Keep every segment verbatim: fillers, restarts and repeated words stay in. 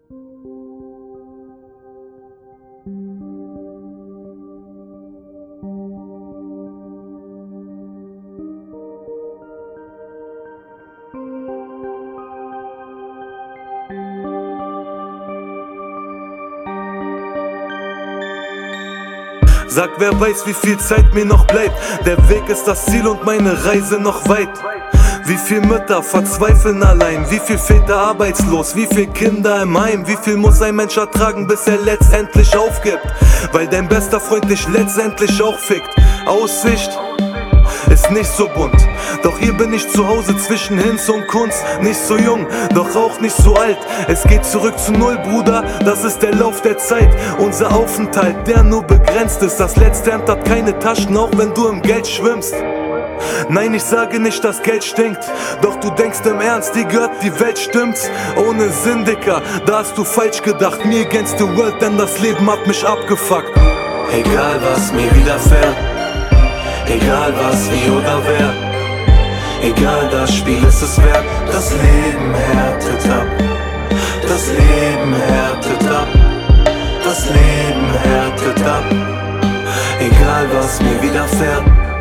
Sag, wer weiß, wie viel Zeit mir noch bleibt. Der Weg ist das Ziel und meine Reise noch weit. Wie viel Mütter verzweifeln allein, wie viel Väter arbeitslos, wie viel Kinder im Heim. Wie viel muss ein Mensch ertragen, bis er letztendlich aufgibt, weil dein bester Freund dich letztendlich auch fickt. Aussicht ist nicht so bunt, doch hier bin ich zu Hause zwischen Hinz und Kunst. Nicht so jung, doch auch nicht so alt. Es geht zurück zu Null, Bruder, das ist der Lauf der Zeit. Unser Aufenthalt, der nur begrenzt ist. Das letzte Hemd hat keine Taschen, auch wenn du im Geld schwimmst. Nein, ich sage nicht, dass Geld stinkt, doch du denkst im Ernst, dir gehört die Welt, stimmt's? Ohne Sinn, Dicker, da hast du falsch gedacht. Me against the world, denn das Leben hat mich abgefuckt. Egal was mir widerfährt, egal was, wie oder wer, egal, das Spiel ist es wert. Das Leben härtet ab, das Leben härtet ab, das Leben härtet ab. Egal was mir widerfährt,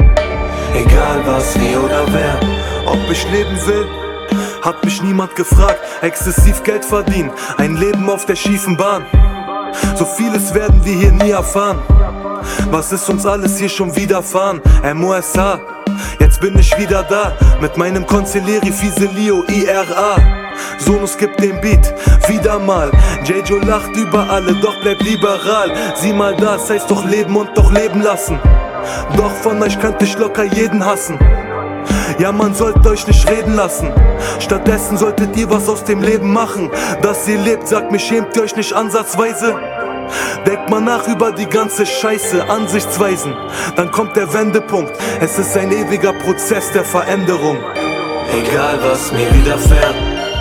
egal was, wie oder wer. Ob ich leben will, hat mich niemand gefragt. Exzessiv Geld verdienen, ein Leben auf der schiefen Bahn. So vieles werden wir hier nie erfahren. Was ist uns alles hier schon widerfahren? M O S H, jetzt bin ich wieder da mit meinem Consigliere Fiselio I R A. Sonus gibt den Beat, wieder mal. J-Jo lacht über alle, doch bleibt liberal. Sieh mal da, es heißt doch leben und doch leben lassen. Doch von euch könnte ich locker jeden hassen. Ja, man sollte euch nicht reden lassen. Stattdessen solltet ihr was aus dem Leben machen. Dass ihr lebt, sagt mir, schämt ihr euch nicht ansatzweise? Denkt mal nach über die ganze Scheiße, Ansichtsweisen. Dann kommt der Wendepunkt. Es ist ein ewiger Prozess der Veränderung. Egal was mir widerfährt,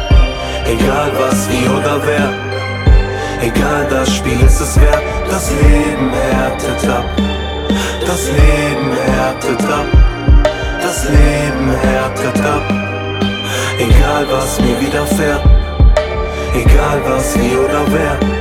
egal was, wie oder wer, egal, das Spiel ist es wert. Das Leben härtet ab, das Leben härtet ab, das Leben härtet ab. Egal was mir widerfährt, egal was, wie oder wer,